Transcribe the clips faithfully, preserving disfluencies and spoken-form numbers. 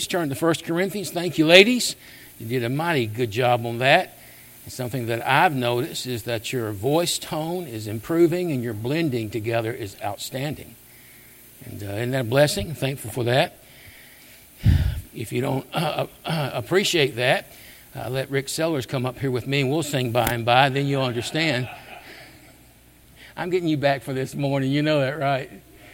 turn to First Corinthians. Thank you, ladies. You did a mighty good job on that. And something that I've noticed is that your voice tone is improving and your blending together is outstanding. And uh, isn't that a blessing? I'm thankful for that. If you don't uh, uh, appreciate that, uh, let Rick Sellers come up here with me and we'll sing By and By. Then you'll understand. I'm getting you back for this morning. You know that, right?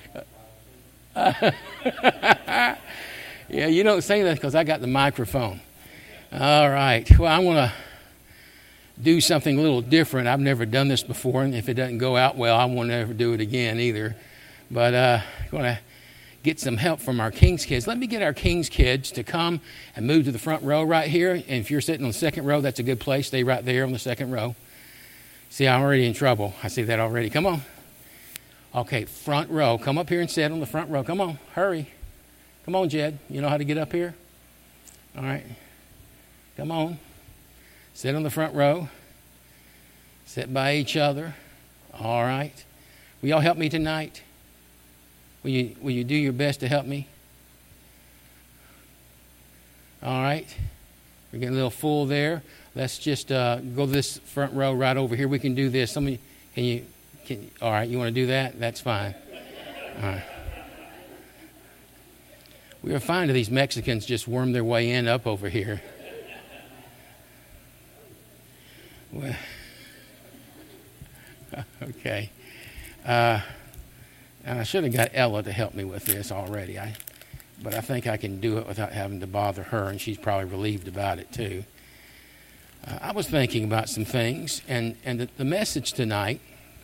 Uh, yeah, you don't say that because I got the microphone. All right. Well, I want to do something a little different. I've never done this before, and if it doesn't go out well, I won't ever do it again either. But uh, I'm going to get some help from our King's Kids. Let me get our King's Kids to come and move to the front row right here. And if you're sitting on the second row, that's a good place. Stay right there on the second row. See, I'm already in trouble. I see that already. Come on. Okay, front row. Come up here and sit on the front row. Come on. Hurry. Come on, Jed. You know how to get up here? All right. Come on. Sit on the front row. Sit by each other. All right. Will y'all help me tonight? Will you, will you do your best to help me? All right. We're getting a little full there. Let's just uh, go this front row right over here. We can do this. Somebody, can you, can, all right, you want to do that? That's fine. All right. We were finding these Mexicans just worm their way in up over here. Well, okay. Uh, and I should have got Ella to help me with this already. I, but I think I can do it without having to bother her, and she's probably relieved about it too. Uh, I was thinking about some things, and, and the, the message tonight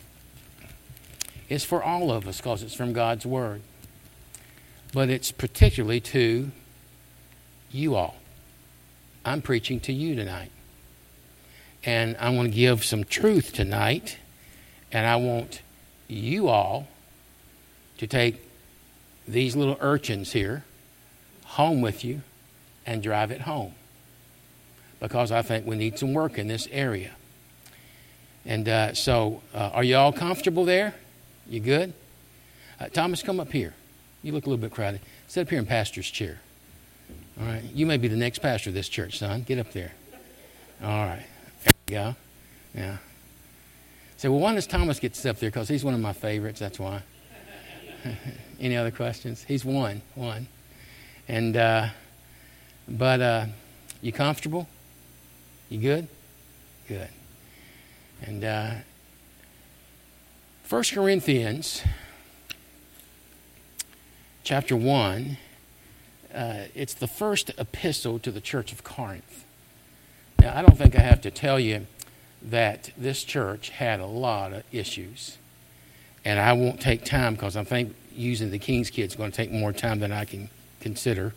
is for all of us because it's from God's Word. But it's particularly to you all. I'm preaching to you tonight. And I want to give some truth tonight, and I want you all to take these little urchins here home with you and drive it home, because I think we need some work in this area. And uh, so, uh, are you all comfortable there? You good? Uh, Thomas, come up here. You look a little bit crowded. Sit up here in pastor's chair. All right. You may be the next pastor of this church, son. Get up there. All right. There you go. Yeah. Say, well, why does Thomas get to sit up there? Because he's one of my favorites. That's why. Any other questions? He's one. One. And, uh, but, uh, you comfortable? You good? Good. And, uh, First Corinthians chapter one, uh, it's the first epistle to the church of Corinth. Now, I don't think I have to tell you that this church had a lot of issues. And I won't take time because I think using the King's Kids is going to take more time than I can consider.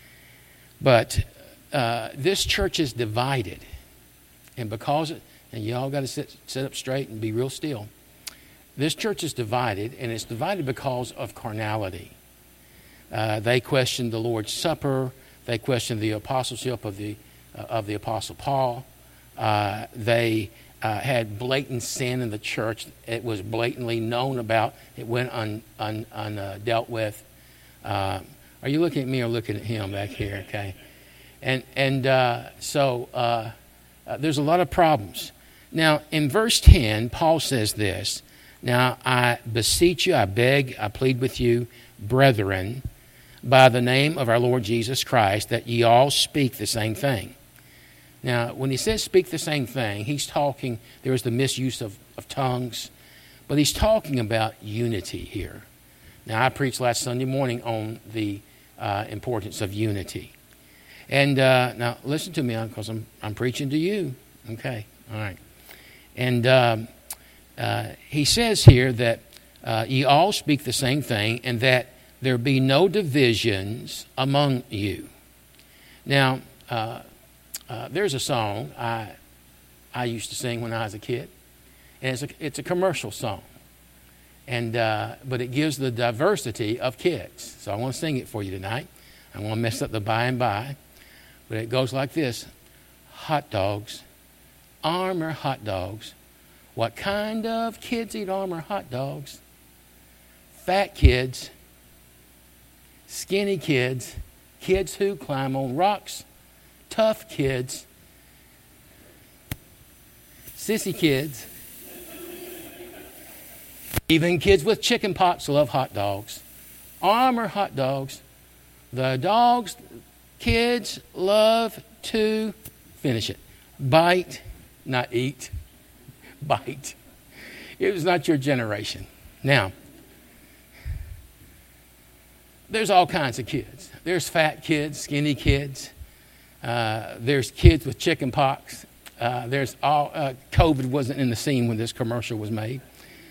But uh, this church is divided. And because, it, and y'all got to sit, sit up straight and be real still. This church is divided, and it's divided because of carnality. Uh, they questioned the Lord's Supper. They questioned the apostleship of the uh, of the Apostle Paul. Uh, they uh, had blatant sin in the church. It was blatantly known about. It went un, un, un uh, dealt with. Uh, are you looking at me or looking at him back here? Okay, and and uh, so uh, uh, there's a lot of problems. Now in verse ten, Paul says this. Now I beseech you, I beg, I plead with you, brethren, by the name of our Lord Jesus Christ, that ye all speak the same thing. Now, when he says speak the same thing, he's talking, there is the misuse of, of tongues, but he's talking about unity here. Now, I preached last Sunday morning on the uh, importance of unity. And uh, now, listen to me, because I'm, I'm preaching to you. Okay, all right. And um, uh, he says here that uh, ye all speak the same thing, and that there be no divisions among you. Now, uh, uh, there's a song I I used to sing when I was a kid, and it's a, it's a commercial song, and uh, but it gives the diversity of kids. So I want to sing it for you tonight. I want to mess up the by and by, but it goes like this: hot dogs, Armour hot dogs. What kind of kids eat Armour hot dogs? Fat kids, skinny kids, Kids who climb on rocks, tough kids, sissy kids, even kids with chicken pox love hot dogs. Armour hot dogs. The dogs, kids love to, finish it, bite, not eat, bite. It was not your generation. Now, there's all kinds of kids. There's fat kids, skinny kids. Uh, there's kids with chicken pox. Uh, there's all, uh, COVID wasn't in the scene when this commercial was made.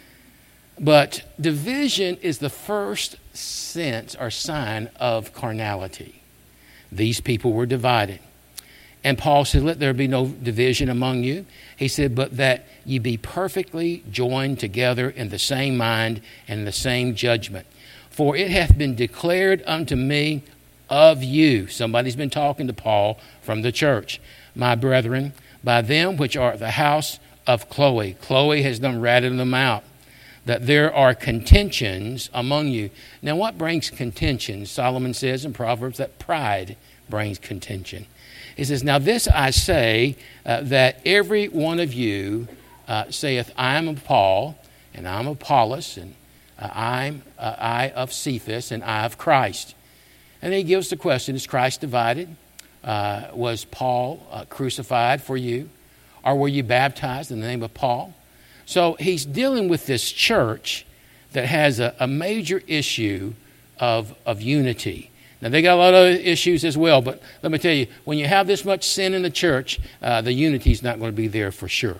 But division is the first sense or sign of carnality. These people were divided. And Paul said, let there be no division among you. He said, but that ye be perfectly joined together in the same mind and the same judgment. For it hath been declared unto me of you. Somebody's been talking to Paul from the church. My brethren, by them which are at the house of Chloe. Chloe has done ratted them out. That there are contentions among you. Now, what brings contention? Solomon says in Proverbs that pride brings contention. He says, now this I say, uh, that every one of you uh, saith, I am of Paul, and I am of Apollos, and uh, I'm uh, I of Cephas, and I of Christ. And then he gives the question, is Christ divided? Uh, was Paul uh, crucified for you? Or were you baptized in the name of Paul? So he's dealing with this church that has a, a major issue of, of unity. Now, they got a lot of issues as well, but let me tell you, when you have this much sin in the church, uh, the unity is not going to be there for sure.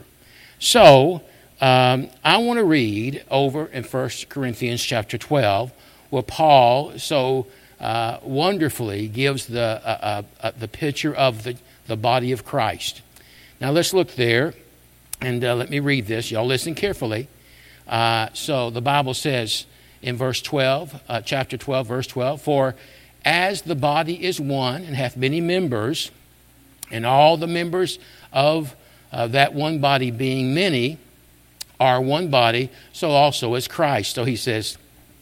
So um, I want to read over in First Corinthians chapter twelve, where Paul so uh, wonderfully gives the, uh, uh, uh, the picture of the, the body of Christ. Now, let's look there. And uh, let me read this. Y'all listen carefully. Uh, so the Bible says in verse twelve, uh, chapter twelve, verse twelve, for as the body is one and hath many members, and all the members of uh, that one body being many are one body, so also is Christ. So he says,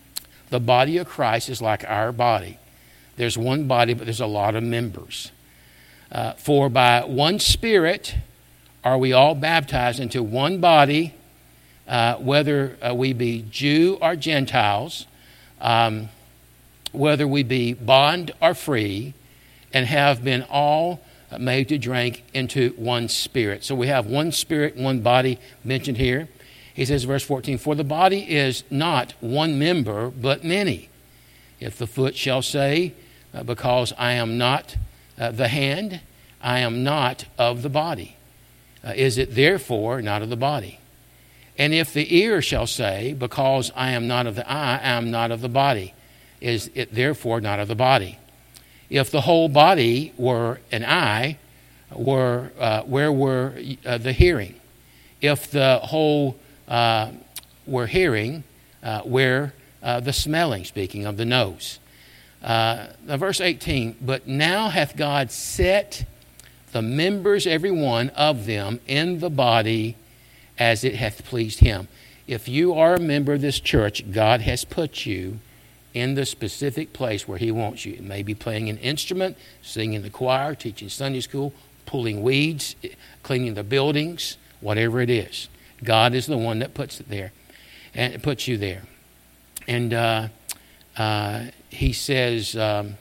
the body of Christ is like our body. There's one body, but there's a lot of members. Uh, for by one Spirit are we all baptized into one body, uh, whether uh, we be Jew or Gentiles, um, whether we be bond or free, and have been all made to drink into one Spirit. So we have one Spirit, one body mentioned here. He says, verse fourteen, for the body is not one member, but many. If the foot shall say, uh, because I am not uh, the hand, I am not of the body. Uh, is it therefore not of the body? And if the ear shall say, because I am not of the eye, I am not of the body, is it therefore not of the body? If the whole body were an eye, were uh, where were uh, the hearing? If the whole uh, were hearing, uh, where uh, the smelling, speaking of the nose. Uh, verse eighteen, but now hath God set the members, every one of them, in the body as it hath pleased him. If you are a member of this church, God has put you in the specific place where he wants you. It may be playing an instrument, singing in the choir, teaching Sunday school, pulling weeds, cleaning the buildings, whatever it is. God is the one that puts it there and puts you there. And uh, uh, he says, um,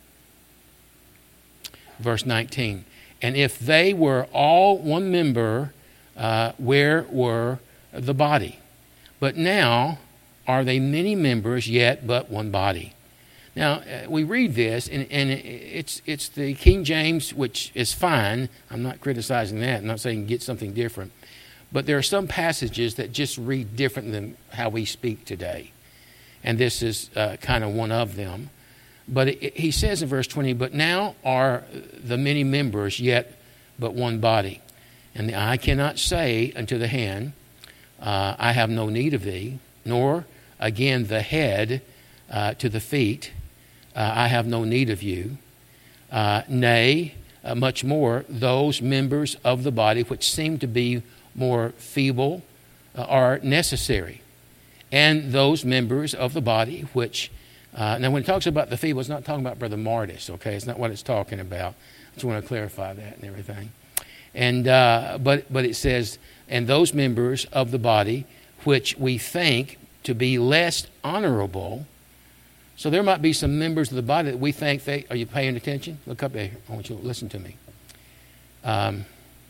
verse nineteen, and if they were all one member, uh, where were the body? But now are they many members, yet but one body? Now, uh, we read this, and, and it's it's the King James, which is fine. I'm not criticizing that. I'm not saying get something different. But there are some passages that just read different than how we speak today. And this is uh, kind of one of them. But it, it, he says in verse twenty, but now are the many members, yet but one body. And the eye cannot say unto the hand, uh, I have no need of thee, nor again the head uh, to the feet, uh, I have no need of you. Uh, nay, uh, much more, those members of the body which seem to be more feeble uh, are necessary. And those members of the body which Uh, now, when it talks about the feeble, it's not talking about Brother Martis, okay? It's not what it's talking about. I just want to clarify that and everything. And uh, but but it says, and those members of the body which we think to be less honorable. So there might be some members of the body that we think they. Are you paying attention? Look up there. I want you to listen to me. Um,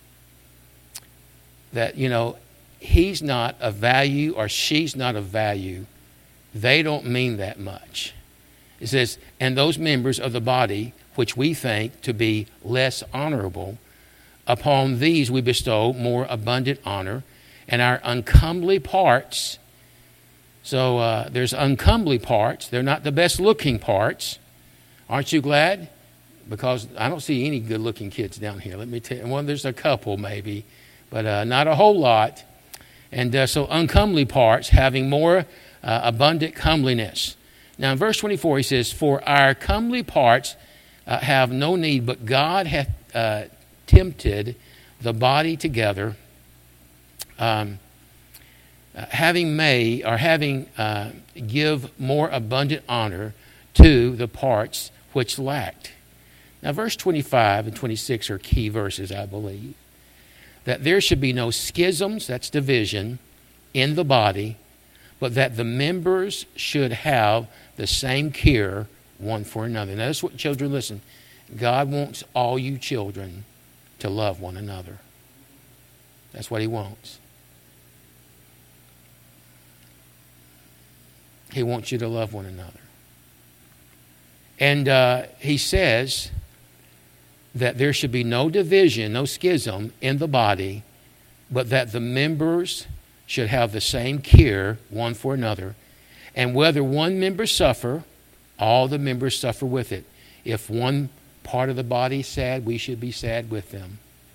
that you know, he's not of value or she's not of value. They don't mean that much. It says, and those members of the body which we think to be less honorable, upon these we bestow more abundant honor, and our uncomely parts. So uh, there's uncomely parts. They're not the best looking parts. Aren't you glad? Because I don't see any good looking kids down here. Let me tell you. Well, there's a couple maybe, but uh, not a whole lot. And uh, so uncomely parts having more uh, abundant comeliness. Now in verse twenty-four he says, for our comely parts uh, have no need, but God hath uh, tempted the body together, um, uh, having made or having uh, give more abundant honor to the parts which lacked. Now verse twenty-five and twenty-six are key verses, I believe. That there should be no schisms, that's division, in the body, but that the members should have the same care one for another. Now that's what children, listen, God wants all you children to love one another. That's what he wants. He wants you to love one another. And uh, he says that there should be no division, no schism in the body, but that the members should have the same care one for another. And whether one member suffer, all the members suffer with it. If one part of the body is sad, we should be sad with them.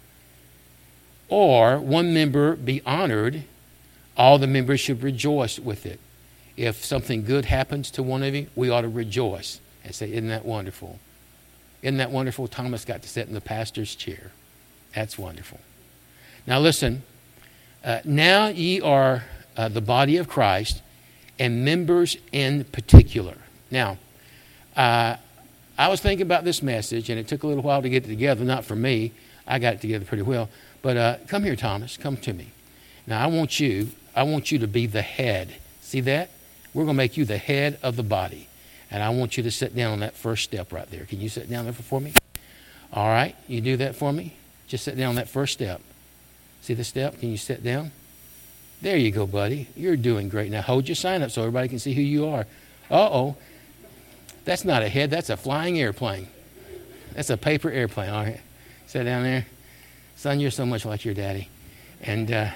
Or one member be honored, all the members should rejoice with it. If something good happens to one of you, we ought to rejoice and say, isn't that wonderful? Isn't that wonderful? Thomas got to sit in the pastor's chair. That's wonderful. Now listen, uh, now ye are uh, the body of Christ, and members in particular. Now, uh, I was thinking about this message, and it took a little while to get it together. Not for me. I got it together pretty well. But uh, come here, Thomas. Come to me. Now, I want you, I want you to be the head. See that? We're going to make you the head of the body. And I want you to sit down on that first step right there. Can you sit down there for me? All right. You do that for me? Just sit down on that first step. See the step? Can you sit down? There you go, buddy. You're doing great. Now hold your sign up so everybody can see who you are. Uh-oh. That's not a head. That's a flying airplane. That's a paper airplane. All right. Sit down there. Son, you're so much like your daddy. And, uh,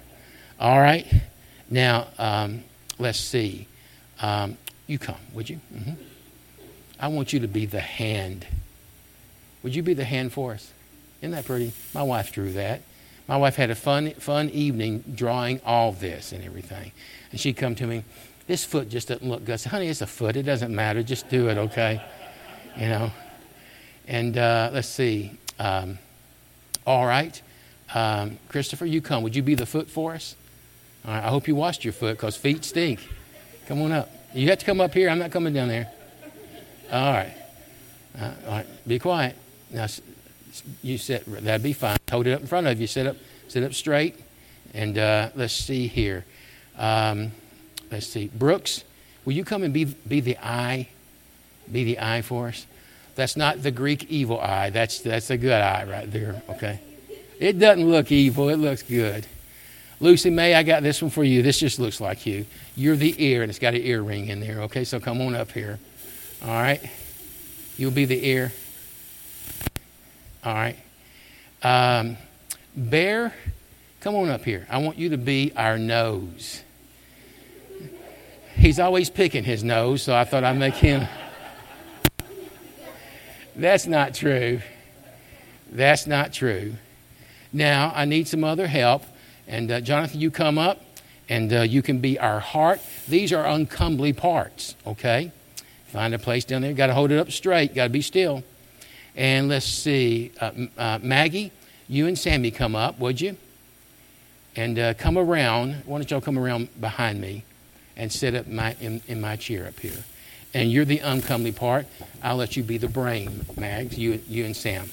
all right. Now, um, let's see. Um, you come, would you? Mm-hmm. I want you to be the hand. Would you be the hand for us? Isn't that pretty? My wife drew that. My wife had a fun fun evening drawing all this and everything. And she'd come to me, this foot just doesn't look good. I said, honey, it's a foot. It doesn't matter. Just do it, okay? You know. And uh, let's see. Um, all right. Um, Christopher, you come. Would you be the foot for us? All right. I hope you washed your foot because feet stink. Come on up. You have to come up here. I'm not coming down there. All right. Uh, all right. Be quiet. Now, you sit. That'd be fine. Hold it up in front of you. Sit up. Sit up straight. And uh, let's see here. Um, let's see. Brooks, will you come and be be the eye? Be the eye for us. That's not the Greek evil eye. That's that's a good eye right there. Okay. It doesn't look evil. It looks good. Lucy May, I got this one for you. This just looks like you. You're the ear, and it's got an earring in there. Okay, so come on up here. All right. You'll be the ear. All right. Um, Bear, come on up here. I want you to be our nose. He's always picking his nose, so I thought I'd make him. That's not true. That's not true. Now, I need some other help. And uh, Jonathan, you come up, and uh, you can be our heart. These are uncomely parts, okay? Find a place down there. Got to hold it up straight. Got to be still. And let's see. Uh, uh, Maggie, you and Sammy come up, would you? And uh, come around. Why don't y'all come around behind me and sit up my, in, in my chair up here. And you're the uncomely part. I'll let you be the brain, Mags, you, you and Sam.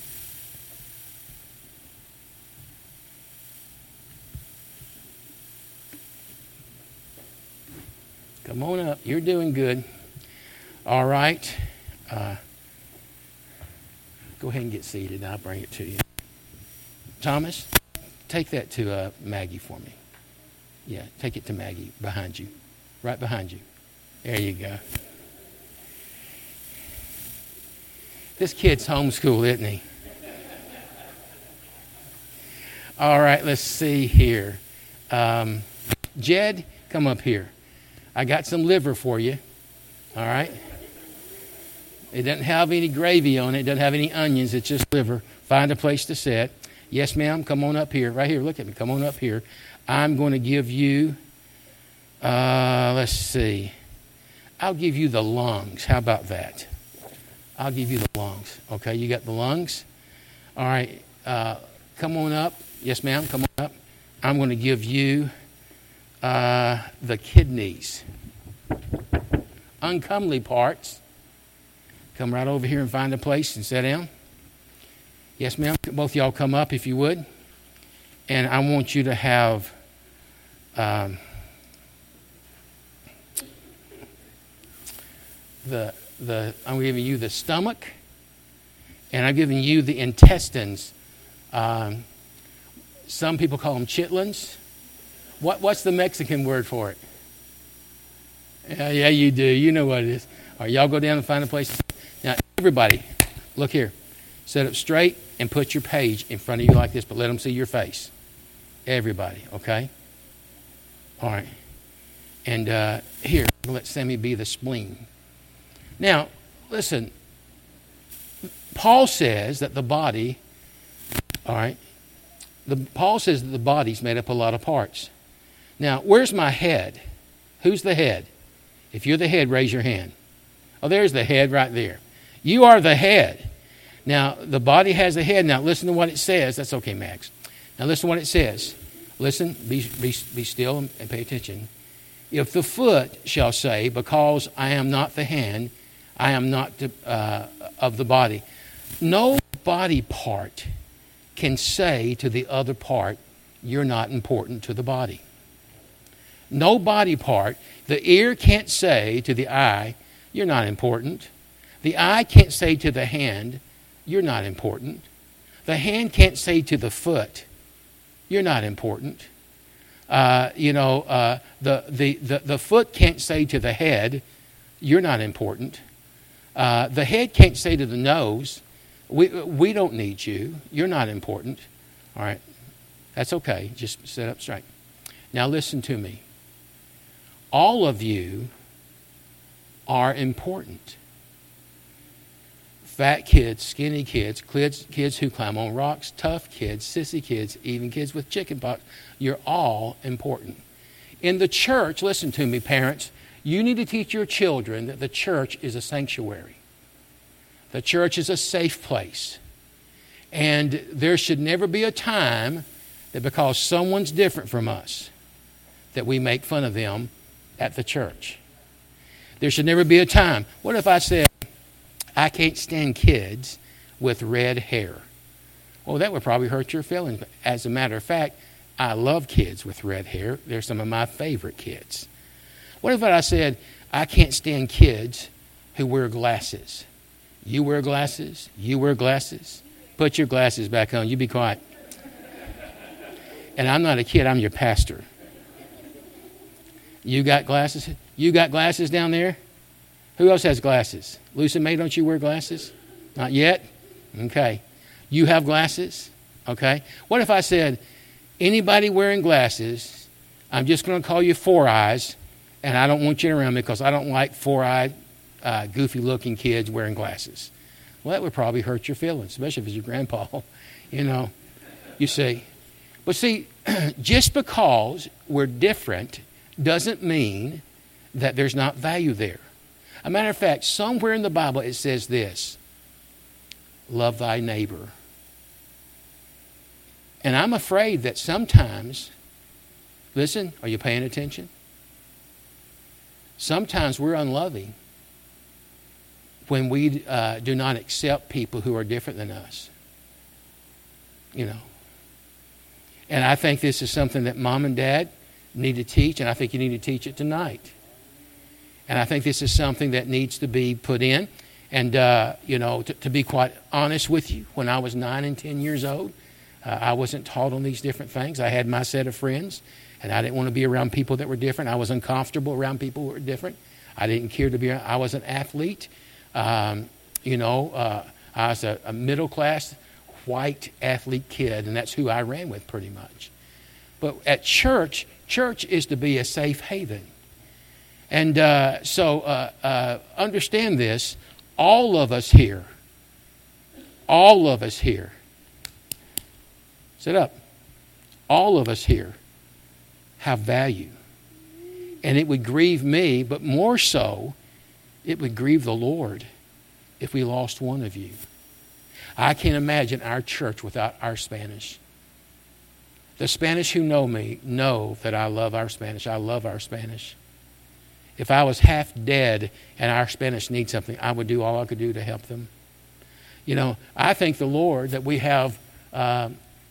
Come on up. You're doing good. All right. Uh, go ahead and get seated. I'll bring it to you. Thomas, take that to uh, Maggie for me. Yeah, take it to Maggie behind you. Right behind you. There you go. This kid's homeschooled, isn't he? All right, let's see here. Um, Jed, come up here. I got some liver for you. All right? It doesn't have any gravy on it. It doesn't have any onions. It's just liver. Find a place to sit. Yes, ma'am. Come on up here. Right here. Look at me. Come on up here. I'm going to give you, uh, let's see. I'll give you the lungs. How about that? I'll give you the lungs. Okay, you got the lungs? All right. Uh, come on up. Yes, ma'am. Come on up. I'm going to give you uh, the kidneys. Uncomely parts. Come right over here and find a place and sit down. Yes, ma'am. Both y'all come up if you would. And I want you to have um, the the I'm giving you the stomach, and I'm giving you the intestines. Um, some people call them chitlins. What what's the Mexican word for it? Yeah, yeah, you do. You know what it is. All right, y'all go down and find a place. Now, everybody, look here. Sit up straight and put your page in front of you like this, but let them see your face. Everybody, okay? All right. And uh, here, let Sammy be the spleen. Now, listen. Paul says that the body, all right, the, Paul says that the body's made up a lot of parts. Now, where's my head? Who's the head? If you're the head, raise your hand. Oh, there's the head right there. You are the head. Now, the body has a head. Now, listen to what it says. That's okay, Max. Now, listen to what it says. Listen, be, be, be still and pay attention. If the foot shall say, because I am not the hand, I am not the, uh, of the body. No body part can say to the other part, you're not important to the body. No body part. The ear can't say to the eye, you're not important. The eye can't say to the hand, you're not important. The hand can't say to the foot, you're not important. Uh, you know, uh, the, the, the, the foot can't say to the head, you're not important. Uh, the head can't say to the nose, we, we don't need you. You're not important. All right. That's okay. Just sit up straight. Now listen to me. All of you are important. Fat kids, skinny kids, kids, kids who climb on rocks, tough kids, sissy kids, even kids with chicken pox. You're all important. In the church, listen to me, parents, you need to teach your children that the church is a sanctuary. The church is a safe place. And there should never be a time that because someone's different from us, that we make fun of them at the church. There should never be a time. What if I said, I can't stand kids with red hair? Well, that would probably hurt your feelings. As a matter of fact, I love kids with red hair. They're some of my favorite kids. What if I said, I can't stand kids who wear glasses? You wear glasses? You wear glasses? Put your glasses back on. You be quiet. And I'm not a kid. I'm your pastor. You got glasses? You got glasses down there? Who else has glasses? Lucy May, don't you wear glasses? Not yet? Okay. You have glasses? Okay. What if I said, anybody wearing glasses, I'm just going to call you Four Eyes, and I don't want you around me because I don't like four-eyed, uh, goofy-looking kids wearing glasses. Well, that would probably hurt your feelings, especially if it's your grandpa, you know. You see. But see, just because we're different doesn't mean that there's not value there. A matter of fact, somewhere in the Bible it says this, love thy neighbor. And I'm afraid that sometimes, listen, are you paying attention? Sometimes we're unloving when we uh, do not accept people who are different than us. You know. And I think this is something that mom and dad need to teach, and I think you need to teach it tonight. And I think this is something that needs to be put in. And, uh, you know, to, to be quite honest with you, when I was nine and ten years old, uh, I wasn't taught on these different things. I had my set of friends, and I didn't want to be around people that were different. I was uncomfortable around people who were different. I didn't care to be around. I was an athlete. Um, you know, uh, I was a, a middle-class white athlete kid, and that's who I ran with pretty much. But at church, church is to be a safe haven. And uh, so uh, uh, understand this. All of us here, all of us here, sit up, all of us here have value. And it would grieve me, but more so, it would grieve the Lord if we lost one of you. I can't imagine our church without our Spanish. The Spanish who know me know that I love our Spanish. I love our Spanish. If I was half dead and our Spanish needs something, I would do all I could do to help them. You know, I thank the Lord that we have, uh,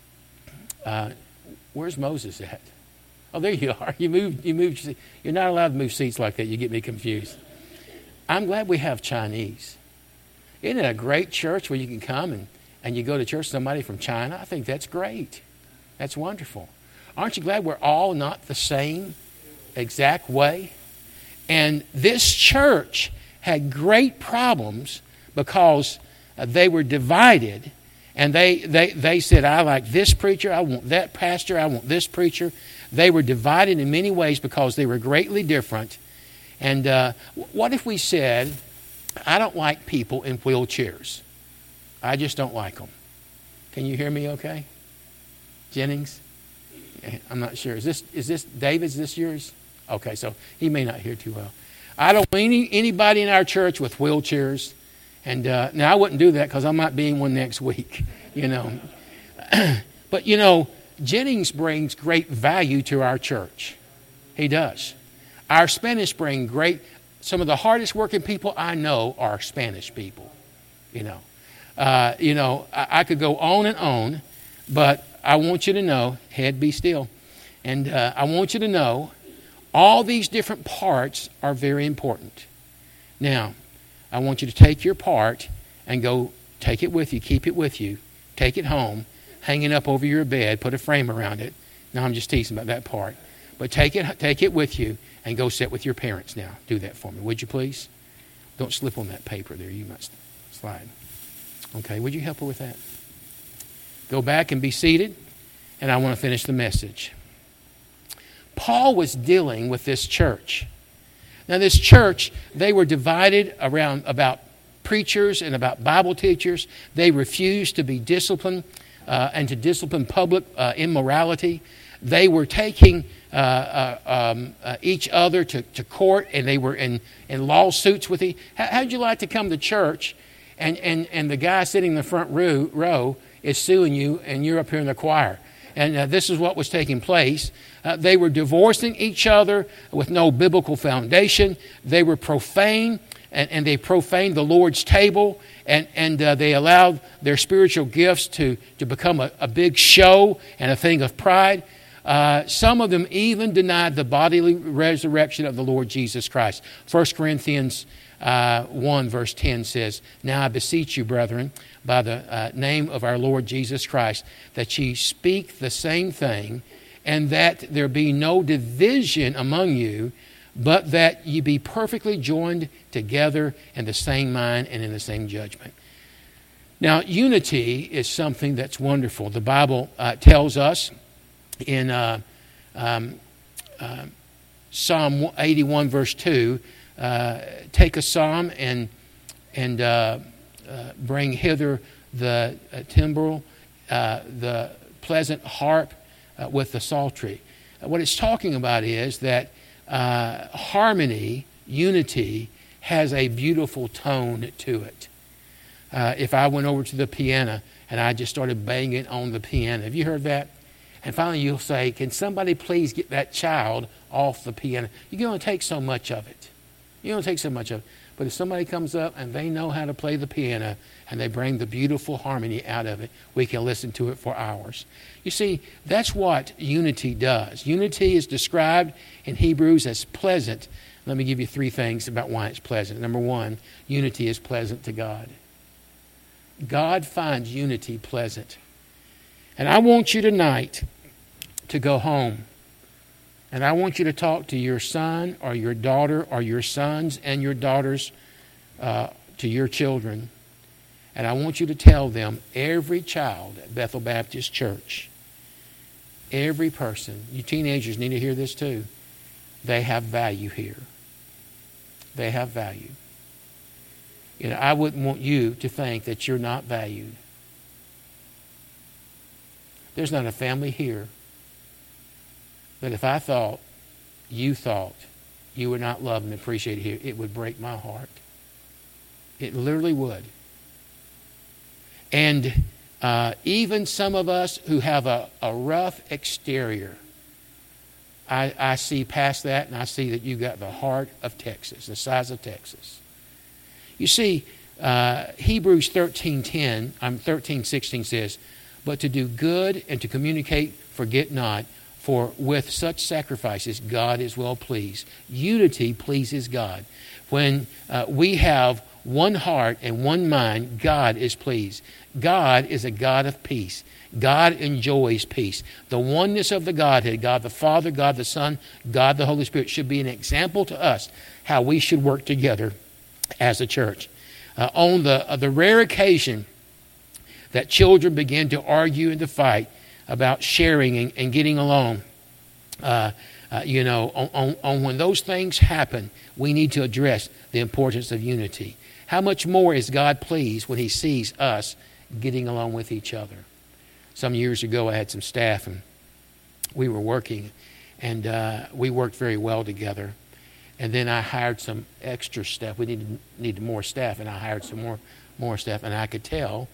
uh, where's Moses at? Oh, there you are. You moved, you moved. You're not allowed to move seats like that. You get me confused. I'm glad we have Chinese. Isn't it a great church where you can come and, and you go to church, somebody from China? I think that's great. That's wonderful. Aren't you glad we're all not the same exact way? And this church had great problems because uh, they were divided. And they, they, they said, I like this preacher, I want that pastor, I want this preacher. They were divided in many ways because they were greatly different. And uh, what if we said, I don't like people in wheelchairs. I just don't like them. Can you hear me okay? Jennings? I'm not sure. Is this, is this David, is this yours? Okay, so he may not hear too well. I don't want any, anybody in our church with wheelchairs. And uh, now I wouldn't do that because I might be in one next week, you know. But, you know, Jennings brings great value to our church. He does. Our Spanish bring great, some of the hardest working people I know are Spanish people, you know. Uh, you know, I, I could go on and on, but I want you to know, head be still. And uh, I want you to know all these different parts are very important. Now, I want you to take your part and go take it with you, keep it with you, take it home, hang it up over your bed, put a frame around it. Now, I'm just teasing about that part. But take it, take it with you and go sit with your parents now. Do that for me, would you please? Don't slip on that paper there. You must slide. Okay, would you help her with that? Go back and be seated, and I want to finish the message. Paul was dealing with this church. Now, this church, they were divided around about preachers and about Bible teachers. They refused to be disciplined uh, and to discipline public uh, immorality. They were taking uh, uh, um, uh, each other to, to court, and they were in, in lawsuits with each. How, how'd you like to come to church and, and, and the guy sitting in the front row, row is suing you and you're up here in the choir? And uh, this is what was taking place. Uh, they were divorcing each other with no biblical foundation. They were profane, and, and they profaned the Lord's table, and, and uh, they allowed their spiritual gifts to, to become a, a big show and a thing of pride. Uh, some of them even denied the bodily resurrection of the Lord Jesus Christ. First Corinthians uh, one verse ten says, Now I beseech you, brethren, by the uh, name of our Lord Jesus Christ, that ye speak the same thing, and that there be no division among you, but that ye be perfectly joined together in the same mind and in the same judgment. Now, unity is something that's wonderful. The Bible uh, tells us in uh, um, uh, Psalm eighty-one verse two, uh, take a psalm and and uh, uh, bring hither the uh, timbrel, uh, the pleasant harp uh, with the psaltery. Uh, what it's talking about is that uh, harmony, unity, has a beautiful tone to it. Uh, if I went over to the piano and I just started banging on the piano, have you heard that? And finally you'll say, can somebody please get that child off the piano? You're going to take so much of it. You're going to take so much of it. But if somebody comes up and they know how to play the piano and they bring the beautiful harmony out of it, we can listen to it for hours. You see, that's what unity does. Unity is described in Hebrews as pleasant. Let me give you three things about why it's pleasant. Number one, unity is pleasant to God. God finds unity pleasant. And I want you tonight to go home. And I want you to talk to your son or your daughter or your sons and your daughters, uh, to your children. And I want you to tell them, every child at Bethel Baptist Church, every person, you teenagers need to hear this too, they have value here. They have value. You know, I wouldn't want you to think that you're not valued. There's not a family here that if I thought you thought you were not loved and appreciated here, it would break my heart. It literally would. And uh, even some of us who have a, a rough exterior, I, I see past that and I see that you got the heart of Texas, the size of Texas. You see, uh, Hebrews thirteen ten, um, thirteen sixteen says, but to do good and to communicate, forget not, for with such sacrifices, God is well pleased. Unity pleases God. When uh, we have one heart and one mind, God is pleased. God is a God of peace. God enjoys peace. The oneness of the Godhead, God the Father, God the Son, God the Holy Spirit, should be an example to us how we should work together as a church. Uh, on the, uh, the rare occasion that children begin to argue and to fight about sharing and, and getting along, uh, uh, you know, on, on, on when those things happen, we need to address the importance of unity. How much more is God pleased when He sees us getting along with each other? Some years ago, I had some staff, and we were working, and uh, we worked very well together. And then I hired some extra staff. We needed needed more staff, and I hired some more more staff, and I could tell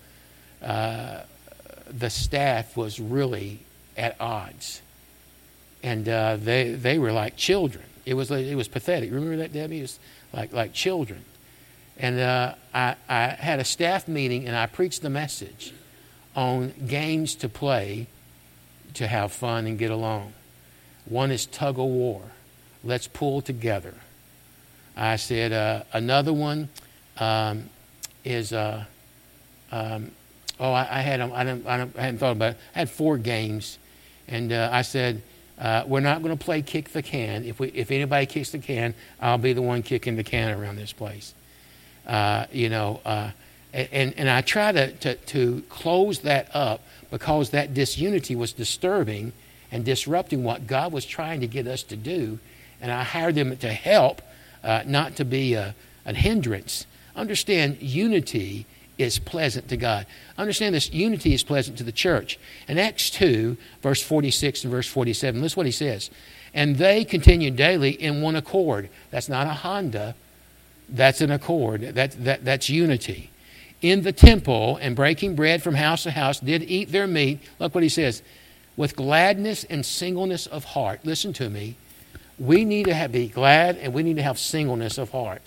uh, the staff was really at odds, and uh, they they were like children. It was it was pathetic. Remember that, Debbie? It was like like children. And uh, I I had a staff meeting, and I preached the message on games to play, to have fun and get along. One is tug of war. Let's pull together. I said uh, another one um, is uh, um, oh I, I had I, don't, I, don't, I hadn't thought about it. I had four games, and uh, I said uh, we're not going to play kick the can. If we if anybody kicks the can, I'll be the one kicking the can around this place. Uh, you know, uh, and and I try to, to to close that up because that disunity was disturbing and disrupting what God was trying to get us to do. And I hired them to help, uh, not to be a, a hindrance. Understand, unity is pleasant to God. Understand this, unity is pleasant to the church. In Acts two, verse forty-six and verse forty-seven, listen what he says. And they continued daily in one accord. That's not a Honda. That's an accord. That, that, that's unity. In the temple and breaking bread from house to house, did eat their meat. Look what he says. With gladness and singleness of heart. Listen to me. We need to have, be glad, and we need to have singleness of heart.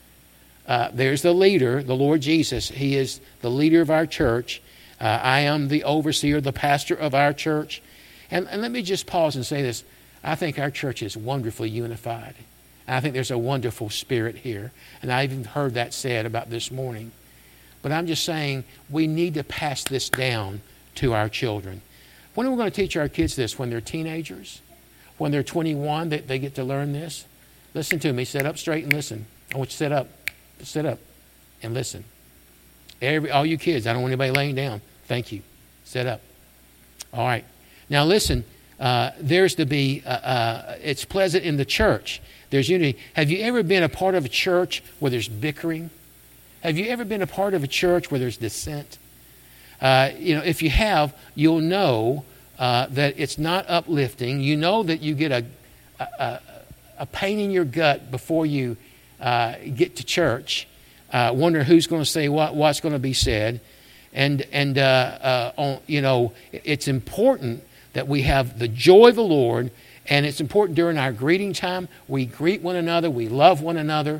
Uh, there's the leader, the Lord Jesus. He is the leader of our church. Uh, I am the overseer, the pastor of our church. And, and let me just pause and say this. I think our church is wonderfully unified. I think there's a wonderful spirit here. And I even heard that said about this morning. But I'm just saying we need to pass this down to our children. When are we going to teach our kids this? When they're teenagers? When they're twenty-one, they, they get to learn this? Listen to me. Sit up straight and listen. I want you to sit up. Sit up and listen. Every, all you kids, I don't want anybody laying down. Thank you. Sit up. All right. Now listen, uh, there's to be, uh, uh, it's pleasant in the church. There's unity. Have you ever been a part of a church where there's bickering? Have you ever been a part of a church where there's dissent? Uh, you know, if you have, you'll know uh, that it's not uplifting. You know that you get a, a, a pain in your gut before you uh, get to church, uh, wonder who's going to say what, what's going to be said. And, and uh, uh, on, you know, it's important that we have the joy of the Lord, and it's important during our greeting time. We greet one another. We love one another.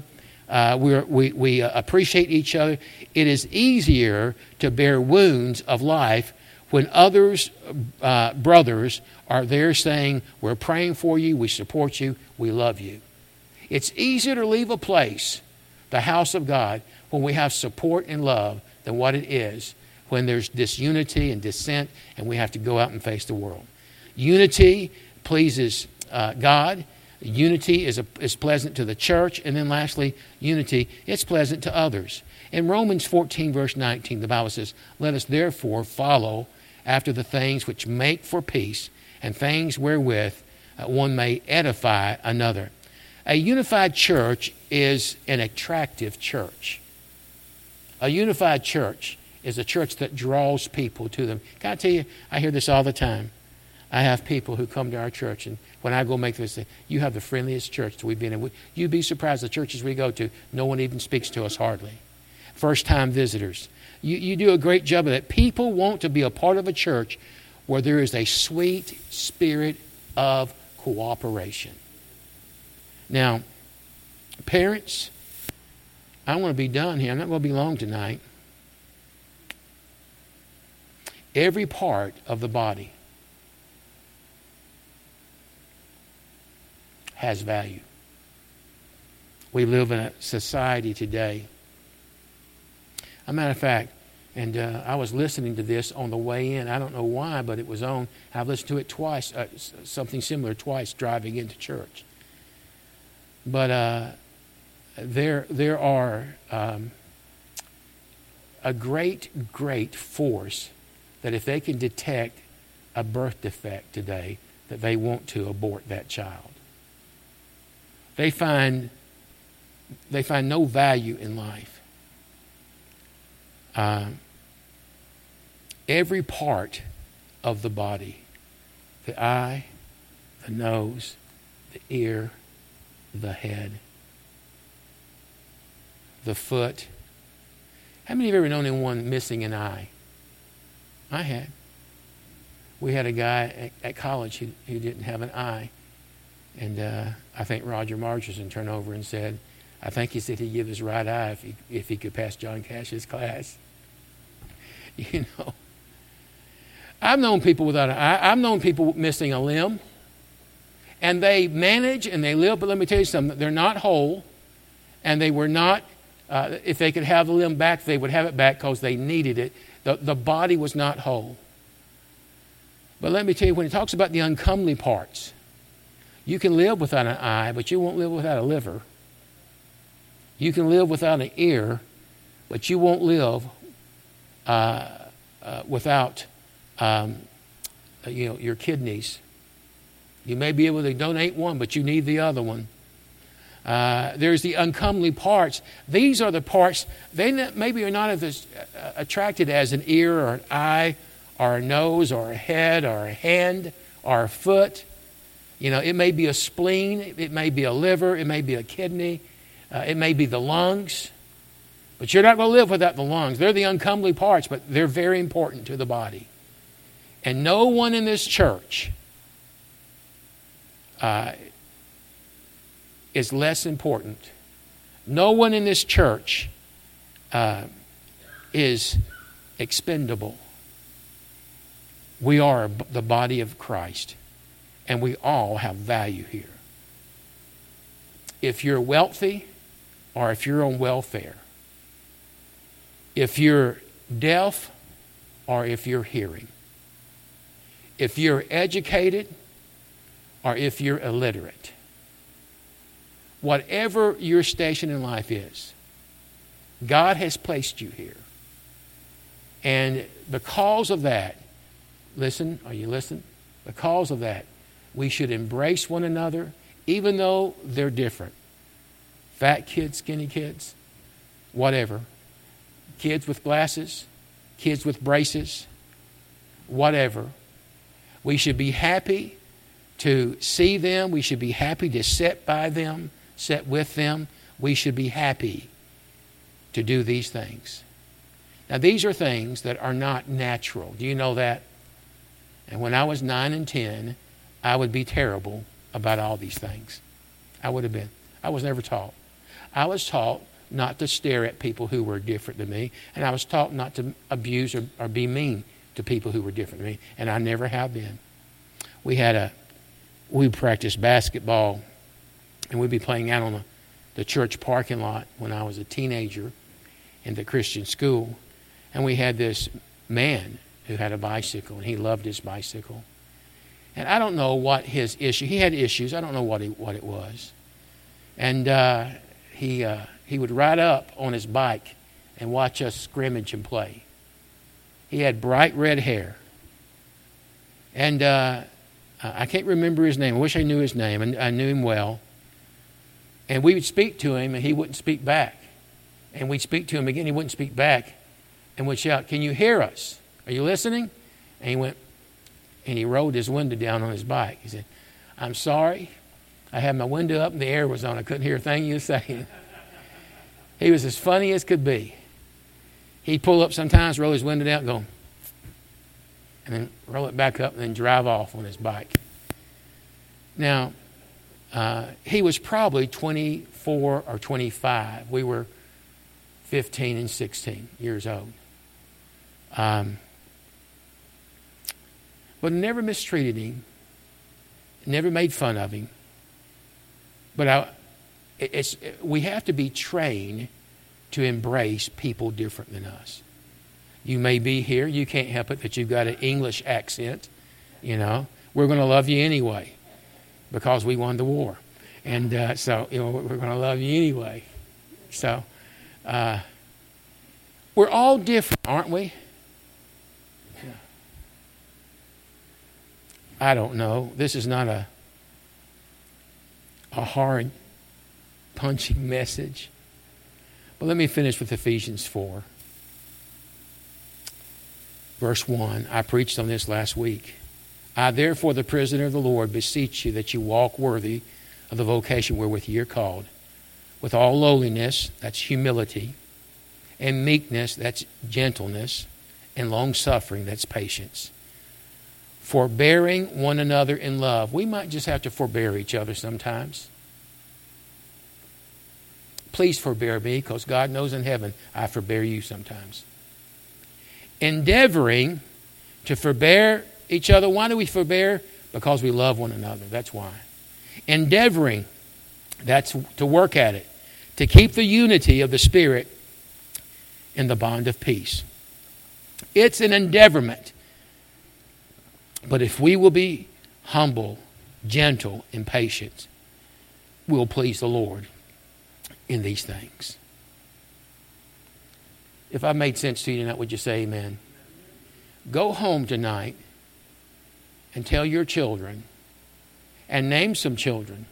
Uh, we're, we we uh, appreciate each other. It is easier to bear wounds of life when others, uh, brothers, are there saying, we're praying for you, we support you, we love you. It's easier to leave a place, the house of God, when we have support and love than what it is when there's disunity and dissent and we have to go out and face the world. Unity pleases uh, God. Unity is, a, is pleasant to the church. And then lastly, unity, it's pleasant to others. In Romans fourteen, verse nineteen, the Bible says, let us therefore follow after the things which make for peace and things wherewith uh, one may edify another. A unified church is an attractive church. A unified church is a church that draws people to them. Can I tell you, I hear this all the time. I have people who come to our church, and when I go make this, say, you have the friendliest church that we've been in. You'd be surprised the churches we go to, no one even speaks to us hardly. First-time visitors. You, you do a great job of that. People want to be a part of a church where there is a sweet spirit of cooperation. Now, parents, I want to be done here. I'm not going to be long tonight. Every part of the body has value. We live in a society today. As a matter of fact, and uh, I was listening to this on the way in. I don't know why, but it was on. I've listened to it twice, uh, something similar twice, driving into church. But uh, there, there are um, a great, great force that if they can detect a birth defect today, that they want to abort that child. They find they find no value in life. Uh, every part of the body, the eye, the nose, the ear, the head, the foot. How many of you have ever known anyone missing an eye? I had. We had a guy at, at college who, who didn't have an eye. And uh, I think Roger Margerson turned over and said, I think he said he'd give his right eye if he, if he could pass John Cash's class. You know. I've known people without an eye. I've known people missing a limb. And they manage and they live, but let me tell you something. They're not whole. And they were not, uh, if they could have the limb back, they would have it back because they needed it. The, the body was not whole. But let me tell you, when it talks about the uncomely parts, you can live without an eye, but you won't live without a liver. You can live without an ear, but you won't live uh, uh, without um, you know, your kidneys. You may be able to donate one, but you need the other one. Uh, there's the uncomely parts. These are the parts, they maybe are not as attracted as an ear or an eye or a nose or a head or a hand or a foot. You know, it may be a spleen, it may be a liver, it may be a kidney, uh, it may be the lungs. But you're not going to live without the lungs. They're the uncomely parts, but they're very important to the body. And no one in this church uh, is less important. No one in this church uh, is expendable. We are the body of Christ. And we all have value here. If you're wealthy or if you're on welfare, if you're deaf or if you're hearing, if you're educated or if you're illiterate, whatever your station in life is, God has placed you here. And because of that, listen, are you listening? Because of that, we should embrace one another, even though they're different. Fat kids, skinny kids, whatever. Kids with glasses, kids with braces, whatever. We should be happy to see them. We should be happy to sit by them, sit with them. We should be happy to do these things. Now, these are things that are not natural. Do you know that? And when I was nine and ten, I would be terrible about all these things. I would have been. I was never taught. I was taught not to stare at people who were different than me, and I was taught not to abuse or, or be mean to people who were different than me, and I never have been. We had a, we practiced basketball, and we'd be playing out on the, the church parking lot when I was a teenager in the Christian school, and we had this man who had a bicycle, and he loved his bicycle. And I don't know what his issue, he had issues, I don't know what he, what it was. And uh, he uh, he would ride up on his bike and watch us scrimmage and play. He had bright red hair. And uh, I can't remember his name. I wish I knew his name, and I knew him well. And we would speak to him, and he wouldn't speak back. And we'd speak to him again, he wouldn't speak back. And we'd shout, "Can you hear us? Are you listening?" And he went, and he rolled his window down on his bike. He said, "I'm sorry. I had my window up and the air was on. I couldn't hear a thing you were saying." He was as funny as could be. He'd pull up sometimes, roll his window down, go, and then roll it back up and then drive off on his bike. Now, uh, he was probably twenty-four or twenty-five. We were fifteen and sixteen years old. Um, but I never mistreated him. Never made fun of him. But I, it's, we have to be trained to embrace people different than us. You may be here. You can't help it that you've got an English accent. You know, we're going to love you anyway because we won the war. And uh, so, you know, we're going to love you anyway. So, uh, we're all different, aren't we? I don't know. This is not a a hard punching message. But let me finish with Ephesians four. Verse one. I preached on this last week. I therefore, the prisoner of the Lord, beseech you that you walk worthy of the vocation wherewith ye are called, with all lowliness, that's humility, and meekness, that's gentleness, and long-suffering, that's patience. Forbearing one another in love. We might just have to forbear each other sometimes. Please forbear me, because God knows in heaven I forbear you sometimes. Endeavoring to forbear each other. Why do we forbear? Because we love one another. That's why. Endeavoring, that's to work at it. To keep the unity of the Spirit in the bond of peace. It's an endeavorment. But if we will be humble, gentle, and patient, we'll please the Lord in these things. If I made sense to you tonight, would you say amen? Go home tonight and tell your children and name some children.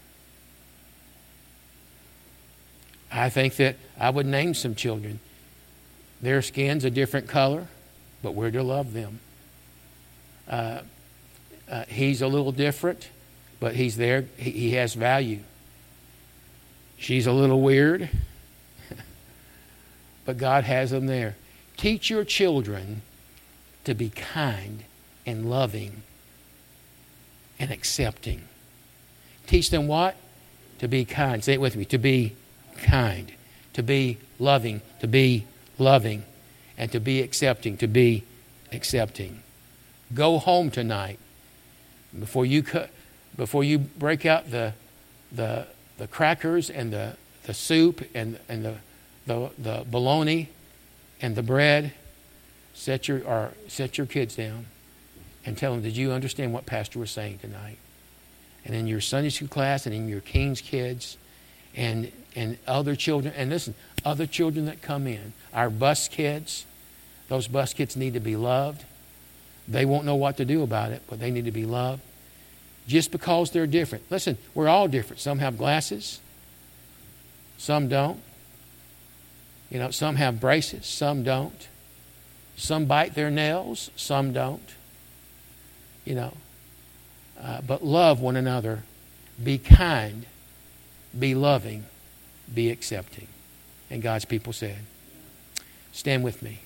I think that I would name some children. Their skin's a different color, but we're to love them. Uh, uh, he's a little different, but he's there. He, he has value. She's a little weird, but God has them there. Teach your children to be kind and loving and accepting. Teach them what? To be kind. Say it with me. To be kind. To be loving. To be loving. And to be accepting. To be accepting. Go home tonight. Before you cut, before you break out the the the crackers and the, the soup and and the the the bologna and the bread, set your or set your kids down and tell them, did you understand what Pastor was saying tonight? And in your Sunday school class and in your King's kids and and other children, and listen, other children that come in, our bus kids, those bus kids need to be loved. They won't know what to do about it, but they need to be loved. Just because they're different. Listen, we're all different. Some have glasses. Some don't. You know, some have braces. Some don't. Some bite their nails. Some don't. You know. Uh, but love one another. Be kind. Be loving. Be accepting. And God's people said, stand with me.